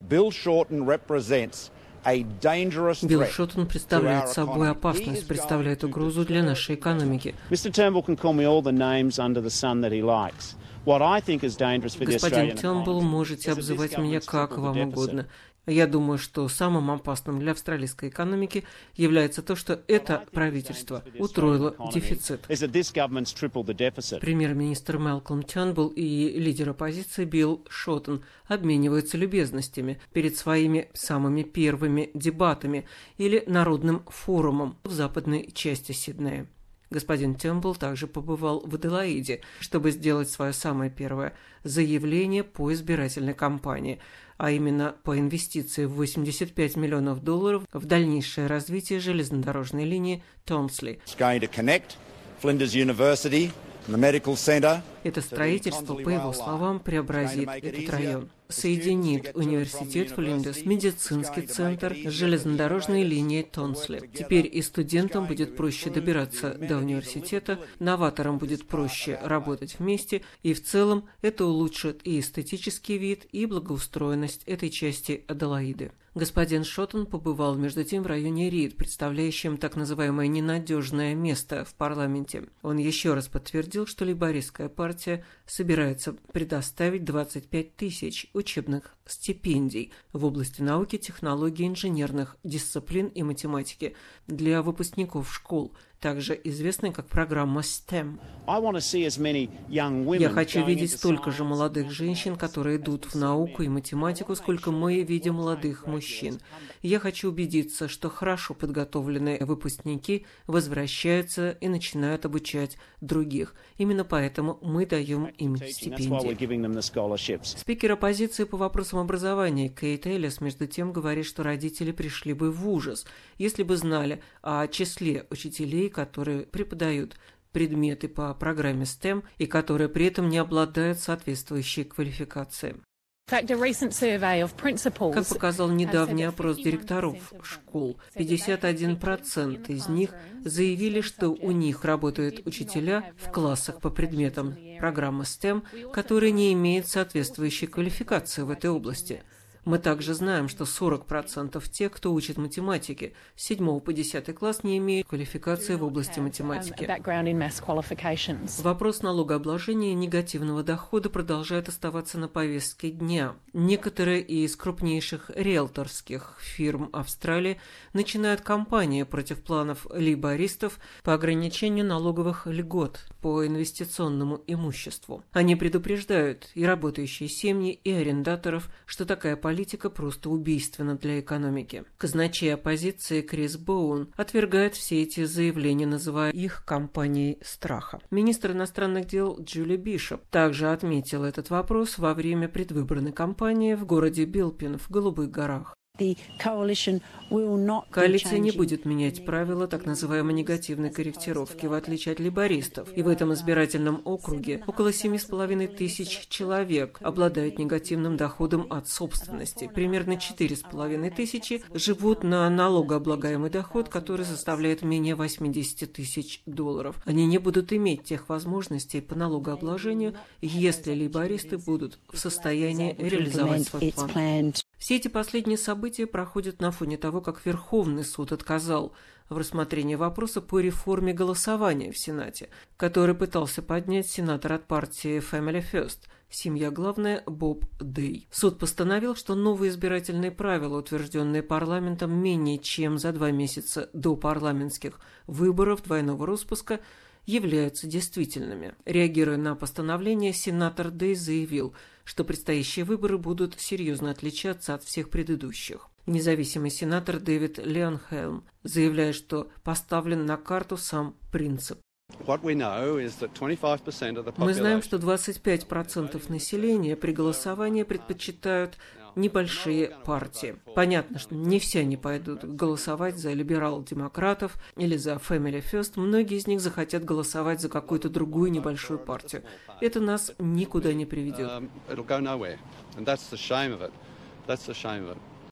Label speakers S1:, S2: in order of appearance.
S1: Билл Шортон представляет собой опасность, представляет угрозу для нашей экономики. Господин Тёрнбулл, можете обзывать меня как вам угодно. Я думаю, что самым опасным для австралийской экономики является то, что это правительство утроило дефицит. Премьер-министр Малкольм Тёрнбулл и лидер оппозиции Билл Шортон обмениваются любезностями перед своими самыми первыми дебатами или народным форумом в западной части Сиднея. Господин Тёрнбулл также побывал в Аделаиде, чтобы сделать свое самое первое заявление по избирательной кампании, а именно по инвестиции в $85 миллионов в дальнейшее развитие железнодорожной линии Тонсли. Это строительство, по его словам, преобразит этот район. Соединит университет Флиндерс, медицинский центр с железнодорожной линией Тонсли. Теперь и студентам будет проще добираться до университета, новаторам будет проще работать вместе, и в целом это улучшит и эстетический вид, и благоустроенность этой части Аделаиды. Господин Шортон побывал, между тем, в районе Рид, представляющем так называемое ненадежное место в парламенте. Он еще раз подтвердил, что лейбористская партия собирается предоставить 25 тысяч учебных стипендий в области науки, технологий, инженерных дисциплин и математики для выпускников школ, также известной как программа STEM. Я хочу видеть столько же молодых женщин, которые идут в науку и математику, сколько мы видим молодых мужчин. Я хочу убедиться, что хорошо подготовленные выпускники возвращаются и начинают обучать других. Именно поэтому мы даем им стипендии. Спикер оппозиции по вопросам образования Кейт Эллис, между тем, говорит, что родители пришли бы в ужас, если бы знали о числе учителей, которые преподают предметы по программе STEM и которые при этом не обладают соответствующей квалификацией. Как показал недавний опрос директоров школ, 51% из них заявили, что у них работают учителя в классах по предметам программы STEM, которые не имеют соответствующей квалификации в этой области. Мы также знаем, что 40% тех, кто учит математике с 7 по 10 класс, не имеют квалификации в области математики. Вопрос налогообложения и негативного дохода продолжает оставаться на повестке дня. Некоторые из крупнейших риэлторских фирм Австралии начинают кампанию против планов лейбористов по ограничению налоговых льгот по инвестиционному имуществу. Они предупреждают и работающие семьи, и арендаторов, что такая политика просто убийственна для экономики. Казначей оппозиции Крис Боун отвергает все эти заявления, называя их кампанией страха. Министр иностранных дел Джули Бишоп также отметила этот вопрос во время предвыборной кампании в городе Билпин в Голубых горах. Коалиция не будет менять правила так называемой негативной корректировки, в отличие от лейбористов. И в этом избирательном округе около 7,5 тысяч человек обладают негативным доходом от собственности. Примерно 4,5 тысячи живут на налогооблагаемый доход, который составляет менее $80 тысяч. Они не будут иметь тех возможностей по налогообложению, если лейбористы будут в состоянии реализовать свой план. Все эти последние события проходят на фоне того, как Верховный суд отказал в рассмотрении вопроса по реформе голосования в Сенате, который пытался поднять сенатор от партии Family First, семья главная, Боб Дэй. Суд постановил, что новые избирательные правила, утвержденные парламентом менее чем за 2 месяца до парламентских выборов двойного распуска, являются действительными. Реагируя на постановление, сенатор Дэй заявил, что предстоящие выборы будут серьезно отличаться от всех предыдущих. Независимый сенатор Дэвид Леонхельм заявляет, что поставлен на карту сам принцип. Мы знаем, что 25% населения при голосовании предпочитают небольшие партии. Понятно, что не все они пойдут голосовать за либерал-демократов или за Family First. Многие из них захотят голосовать за какую-то другую небольшую партию. Это нас никуда не приведет.